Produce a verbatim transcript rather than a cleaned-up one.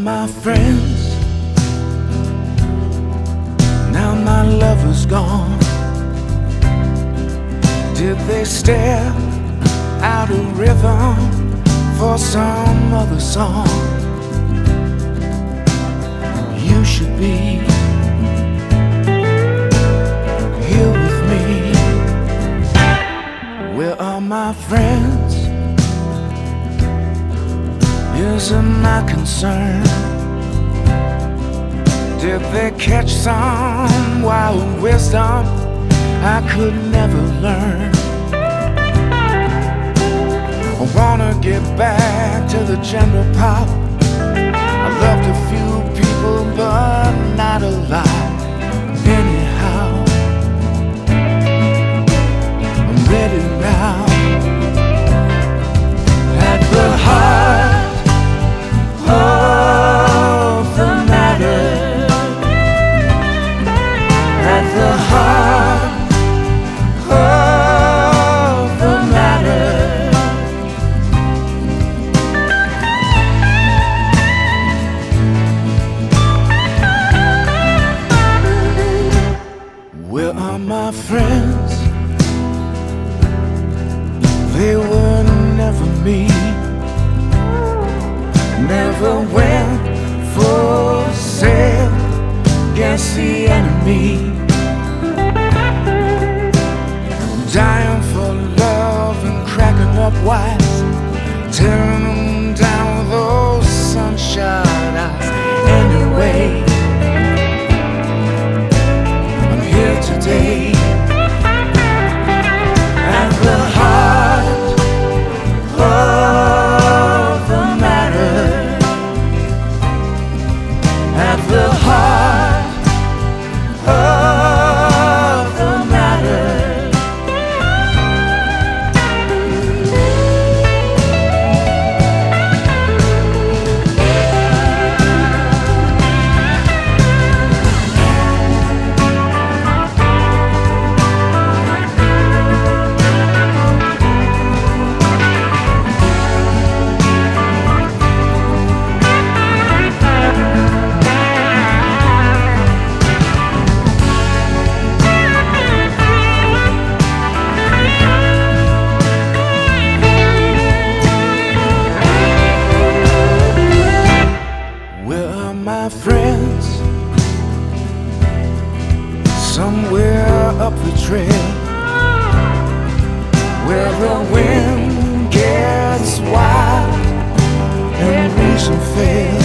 my friends? Now my lover's gone. Did they stare out of rhythm for some other song? You should be here with me. Where are my friends? Isn't my concern. Did they catch some wild wisdom I could never learn? I wanna get back to the general pop. I loved a few people, but not a lot. Anyhow, I'm ready now. At the heart of the matter, at the heart of the matter, where are my friends? They were never me, never went for sale against the enemy. Dying for love and cracking up wise, tearing them down with those sunshine eyes. Anyway, I'm here today. At the heart of the matter, at the heart of the matter. My friends, somewhere up the trail, where the wind gets wild and reason fails.